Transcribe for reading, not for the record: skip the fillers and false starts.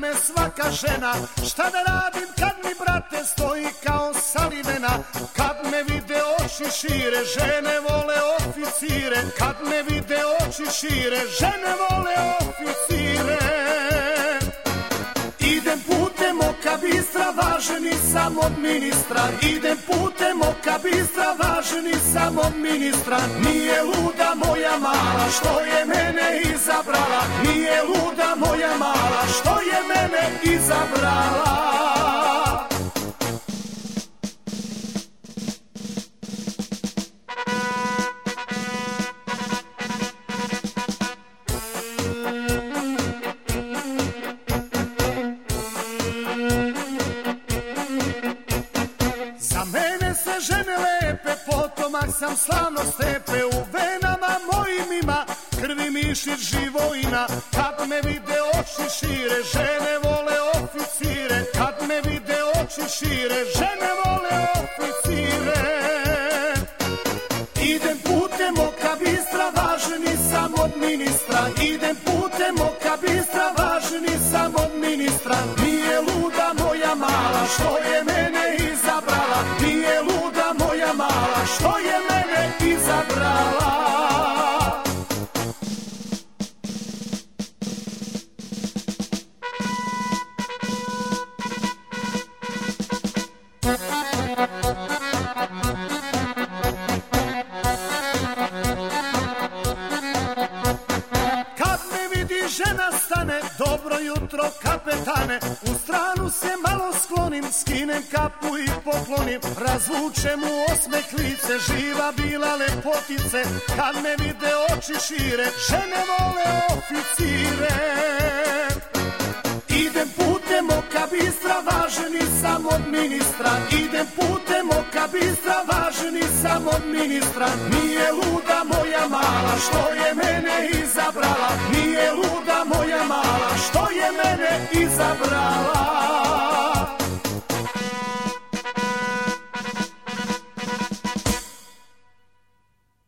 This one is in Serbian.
me svaka žena. Šta da radim kad mi brate stoji kao salivena? Kad me vide oči šire, žene vole oficire. Kad me vide oči šire, žene vole oficire. Idem putem oka bistra, važni sam od ministra. Idem putem oka bistra, važni sam od ministra. Nije luda moja mala što je mene izabrala. Nije luda moja mala što je mene izabrala. Žene lepe, potomak sam slavno stepe. U venama mojim ima krvi mišić živojina. Kad me vide oči šire, žene vole oficire. Kad me vide oči šire, žene vole oficire. Idem putem oka bistra, važni sam od ministra. Idem putem oka bistra, važni sam od ministra. Nije luda moja mala što je mene izabrala. Nije luda moja mala što je mene izabrala. Kad me vidi žena stane, dobro jutro kapetane. U stranu se malo sklonim, skinem kapu i poklonim. Razvučem u osmeh lice, živa bila lepotice. Kad me vide oči šire, žene vole oficire. Idem putem oka bistra, važni sam od ministra. Idem putem oka bistra, važni sam od ministra. Nije luda moja mala što je mene izabrala.